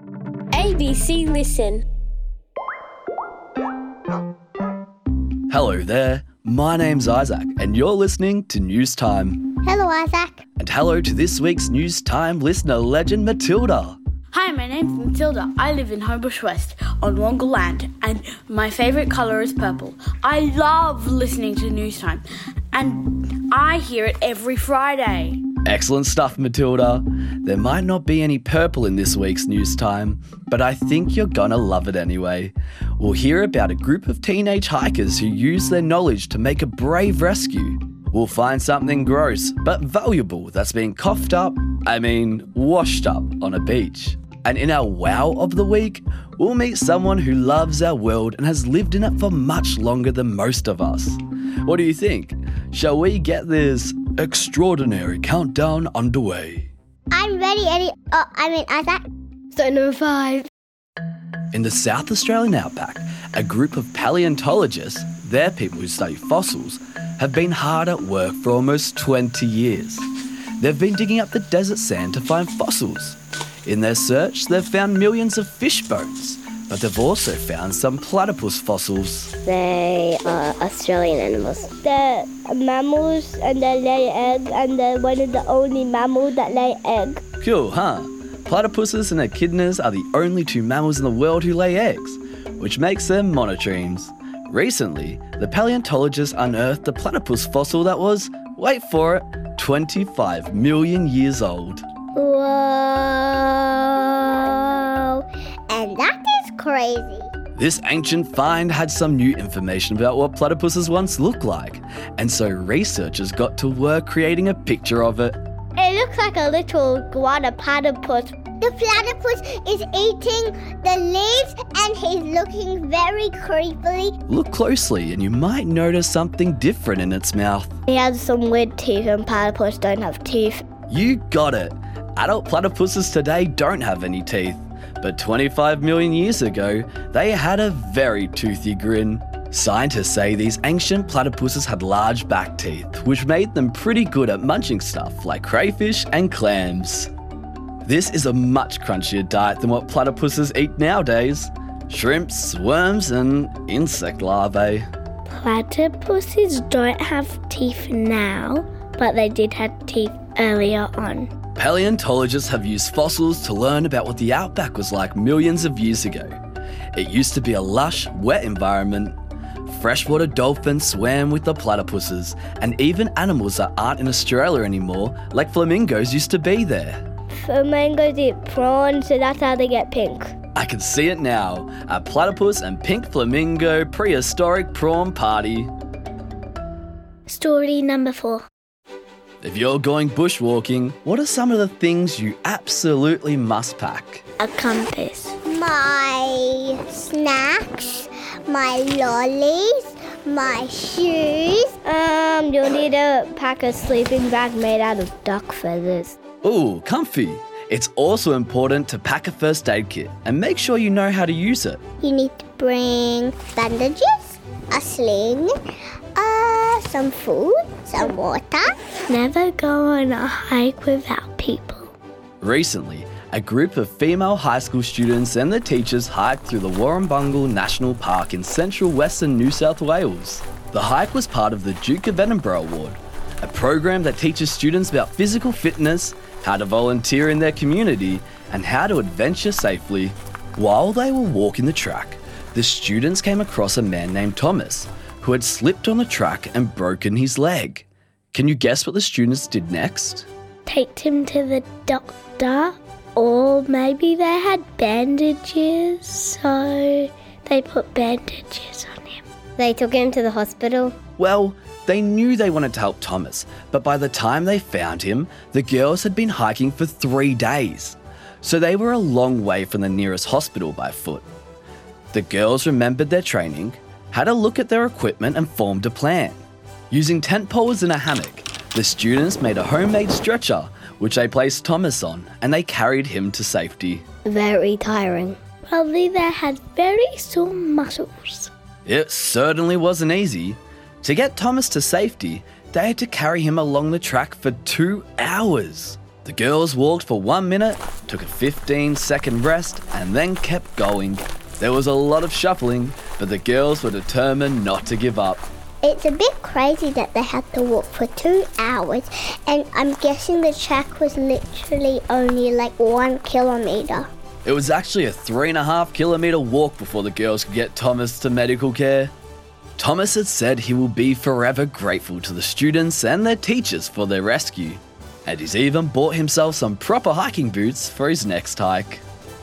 ABC Listen. Hello there, my name's Isaac and you're listening to News Time. Hello, Isaac. And hello to this week's News Time listener legend, Matilda. Hi, my name's Matilda. I live in Homebush West on Wongal Land and my favourite colour is purple. I love listening to News Time and I hear it every Friday. Excellent stuff, Matilda. There might not be any purple in this week's News Time, but I think you're gonna love it anyway. We'll hear about a group of teenage hikers who use their knowledge to make a brave rescue. We'll find something gross but valuable that's been washed up on a beach. And in our Wow of the Week, we'll meet someone who loves our world and has lived in it for much longer than most of us. What do you think? Shall we get this extraordinary countdown underway? I'm ready, Eddie. Isaac. So number 5. In the South Australian outback, a group of paleontologists, they're people who study fossils, have been hard at work for almost 20 years. They've been digging up the desert sand to find fossils. In their search, they've found millions of fish bones, but they've also found some platypus fossils. They are Australian animals. They're mammals and they lay eggs and they're one of the only mammals that lay eggs. Cool, huh? Platypuses and echidnas are the only 2 mammals in the world who lay eggs, which makes them monotremes. Recently, the paleontologists unearthed a platypus fossil that was, wait for it, 25 million years old. Whoa! And that is crazy. This ancient find had some new information about what platypuses once looked like, and so researchers got to work creating a picture of it. It looks like a little guana platypus. The platypus is eating the leaves and he's looking very creepily. Look closely and you might notice something different in its mouth. He has some weird teeth and platypus don't have teeth. You got it. Adult platypuses today don't have any teeth, but 25 million years ago, they had a very toothy grin. Scientists say these ancient platypuses had large back teeth, which made them pretty good at munching stuff like crayfish and clams. This is a much crunchier diet than what platypuses eat nowadays. Shrimps, worms and insect larvae. Platypuses don't have teeth now, but they did have teeth earlier on. Paleontologists have used fossils to learn about what the outback was like millions of years ago. It used to be a lush, wet environment. Freshwater dolphins swam with the platypuses, and even animals that aren't in Australia anymore, like flamingos, used to be there. Flamingos eat prawns, so that's how they get pink. I can see it now, a platypus and pink flamingo prehistoric prawn party. Story number 4. If you're going bushwalking, what are some of the things you absolutely must pack? A compass. My snacks, my lollies, my shoes. You'll need to pack a sleeping bag made out of duck feathers. Ooh, comfy. It's also important to pack a first aid kit and make sure you know how to use it. You need to bring bandages, a sling, some food, some water. Never go on a hike without people. Recently, a group of female high school students and their teachers hiked through the Warrumbungle National Park in central western New South Wales. The hike was part of the Duke of Edinburgh Award, a program that teaches students about physical fitness, how to volunteer in their community, and how to adventure safely. While they were walking the track, the students came across a man named Thomas, who had slipped on the track and broken his leg. Can you guess what the students did next? Take him to the doctor, or maybe they had bandages, so they put bandages on him. They took him to the hospital? Well, they knew they wanted to help Thomas, but by the time they found him, the girls had been hiking for 3 days, so they were a long way from the nearest hospital by foot. The girls remembered their training, had a look at their equipment and formed a plan. Using tent poles and a hammock, the students made a homemade stretcher, which they placed Thomas on, and they carried him to safety. Very tiring. Probably they had very sore muscles. It certainly wasn't easy. To get Thomas to safety, they had to carry him along the track for 2 hours. The girls walked for 1 minute, took a 15-second rest, and then kept going. There was a lot of shuffling, but the girls were determined not to give up. It's a bit crazy that they had to walk for 2 hours, and I'm guessing the track was literally only like 1 kilometre. It was actually a 3.5 kilometre walk before the girls could get Thomas to medical care. Thomas had said he will be forever grateful to the students and their teachers for their rescue, and he's even bought himself some proper hiking boots for his next hike.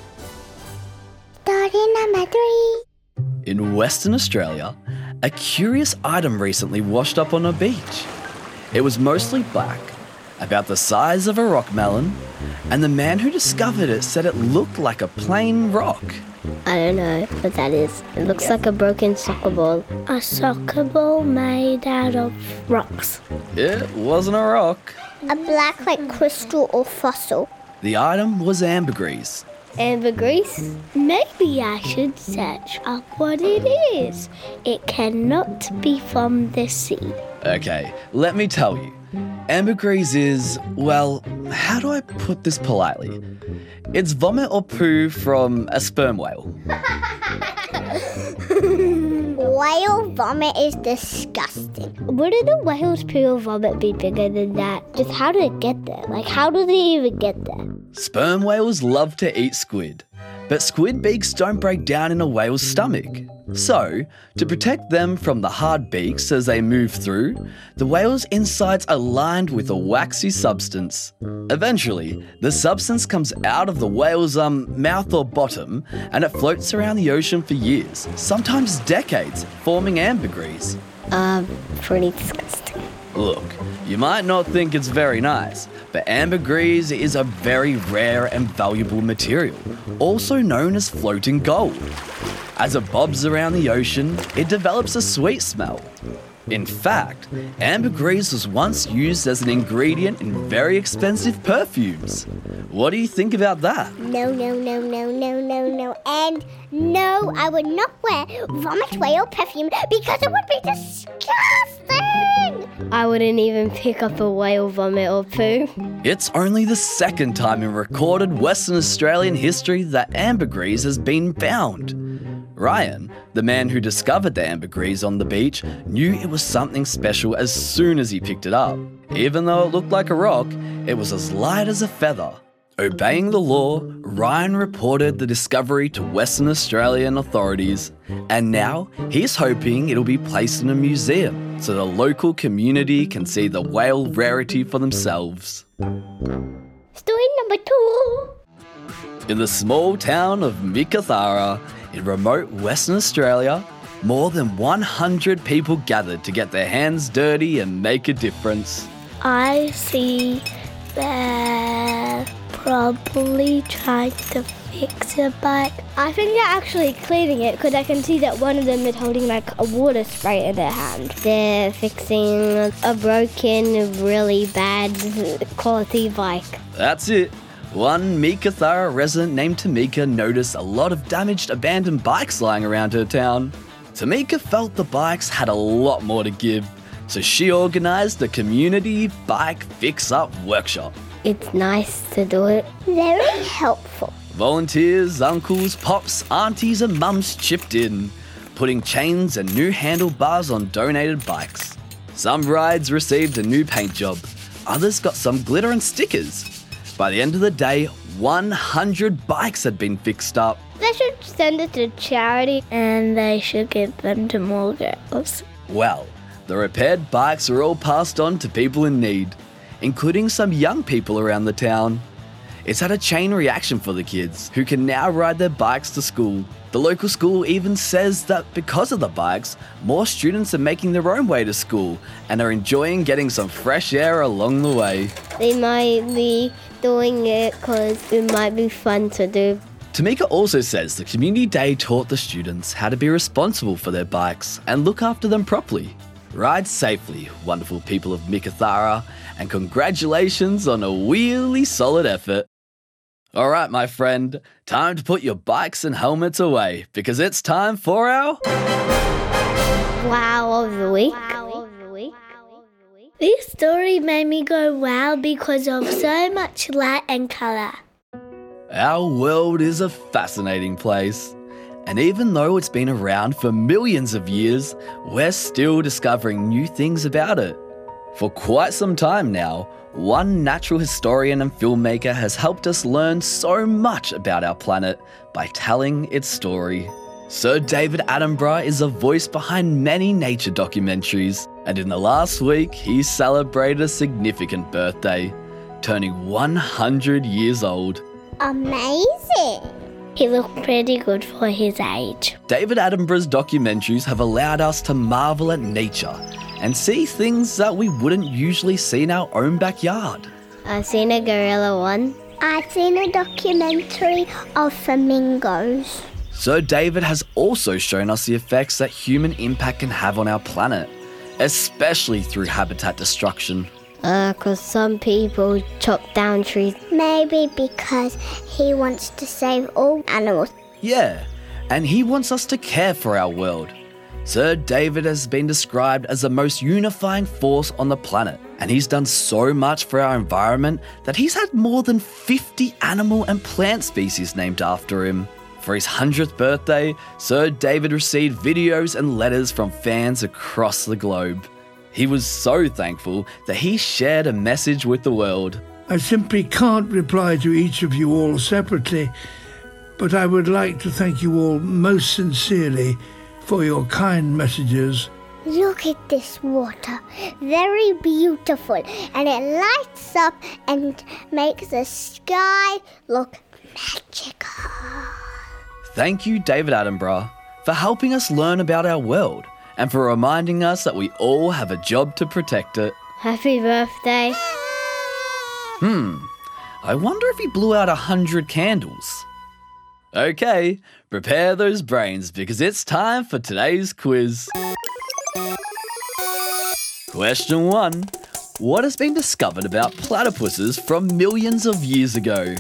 Story number 3. In Western Australia, a curious item recently washed up on a beach. It was mostly black, about the size of a rock melon, and the man who discovered it said it looked like a plain rock. I don't know what that is. It looks like a broken soccer ball. A soccer ball made out of rocks. It wasn't a rock. A black like crystal or fossil. The item was ambergris. Ambergris? Maybe I should search up what it is. It cannot be from the sea. Okay, let me tell you. Ambergris is, well, how do I put this politely? It's vomit or poo from a sperm whale. Whale vomit is disgusting. Wouldn't the whale's poo or vomit be bigger than that? Just how did it get there? Like, how did they even get there? Sperm whales love to eat squid, but squid beaks don't break down in a whale's stomach. So, to protect them from the hard beaks as they move through, the whale's insides are lined with a waxy substance. Eventually, the substance comes out of the whale's mouth or bottom, and it floats around the ocean for years, sometimes decades, forming ambergris. Pretty disgusting. Look, you might not think it's very nice, but ambergris is a very rare and valuable material, also known as floating gold. As it bobs around the ocean, it develops a sweet smell. In fact, ambergris was once used as an ingredient in very expensive perfumes. What do you think about that? No. And no, I would not wear vomit whale perfume because it would be disgusting. I wouldn't even pick up a whale vomit or poo. It's only the second time in recorded Western Australian history that ambergris has been found. Ryan, the man who discovered the ambergris on the beach, knew it was something special as soon as he picked it up. Even though it looked like a rock, it was as light as a feather. Obeying the law, Ryan reported the discovery to Western Australian authorities, and now he's hoping it'll be placed in a museum so the local community can see the whale rarity for themselves. Story number 2. In the small town of Meekatharra, in remote Western Australia, more than 100 people gathered to get their hands dirty and make a difference. I see they're probably trying to fix a bike. I think they're actually cleaning it because I can see that one of them is holding like a water spray in their hand. They're fixing a broken, really bad quality bike. That's it. One Meekatharra resident named Tamika noticed a lot of damaged abandoned bikes lying around her town. Tamika felt the bikes had a lot more to give, so she organised the community bike fix-up workshop. It's nice to do it. Very helpful. Volunteers, uncles, pops, aunties and mums chipped in, putting chains and new handlebars on donated bikes. Some rides received a new paint job, others got some glitter and stickers. By the end of the day, 100 bikes had been fixed up. They should send it to charity. And they should give them to more girls. Well, the repaired bikes were all passed on to people in need, including some young people around the town. It's had a chain reaction for the kids, who can now ride their bikes to school. The local school even says that because of the bikes, more students are making their own way to school and are enjoying getting some fresh air along the way. They might be doing it because it might be fun to do. Tamika also says the community day taught the students how to be responsible for their bikes and look after them properly. Ride safely, wonderful people of Meekatharra, and congratulations on a really solid effort. All right, my friend, time to put your bikes and helmets away because it's time for our Wow of the week. This story made me go wow because of so much light and colour. Our world is a fascinating place. And even though it's been around for millions of years, we're still discovering new things about it. For quite some time now, one natural historian and filmmaker has helped us learn so much about our planet by telling its story. Sir David Attenborough is a voice behind many nature documentaries, and in the last week he celebrated a significant birthday, turning 100 years old. Amazing! He looked pretty good for his age. David Attenborough's documentaries have allowed us to marvel at nature and see things that we wouldn't usually see in our own backyard. I've seen a gorilla one. I've seen a documentary of flamingos. Sir David has also shown us the effects that human impact can have on our planet, especially through habitat destruction. 'Cause some people chop down trees. Maybe because he wants to save all animals. Yeah, and he wants us to care for our world. Sir David has been described as the most unifying force on the planet, and he's done so much for our environment that he's had more than 50 animal and plant species named after him. For his 100th birthday, Sir David received videos and letters from fans across the globe. He was so thankful that he shared a message with the world. I simply can't reply to each of you all separately, but I would like to thank you all most sincerely for your kind messages. Look at this water. Very beautiful. And it lights up and makes the sky look magical. Thank you, David Attenborough, for helping us learn about our world and for reminding us that we all have a job to protect it. Happy birthday. I wonder if he blew out 100 candles. Okay, prepare those brains because it's time for today's quiz. Question 1. What has been discovered about platypuses from millions of years ago?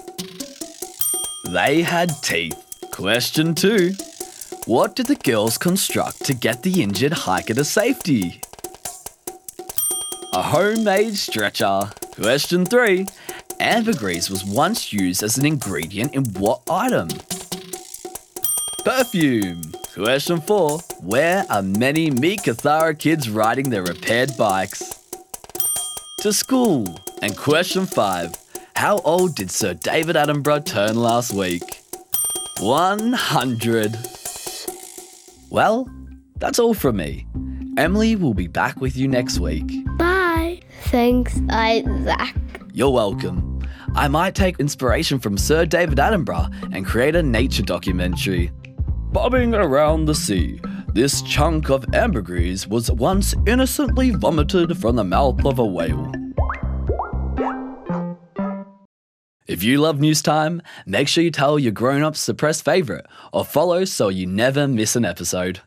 They had teeth. Question 2. What did the girls construct to get the injured hiker to safety? A homemade stretcher. Question 3. Ambergris was once used as an ingredient in what item? Perfume. Question 4. Where are many Meet Cathara kids riding their repaired bikes? To school. And question 5. How old did Sir David Attenborough turn last week? 100. Well, that's all from me. Emily will be back with you next week. Bye. Thanks, Isaac. You're welcome. I might take inspiration from Sir David Attenborough and create a nature documentary. Bobbing around the sea, this chunk of ambergris was once innocently vomited from the mouth of a whale. If you love News Time, make sure you tell your grown-ups to press favourite or follow so you never miss an episode.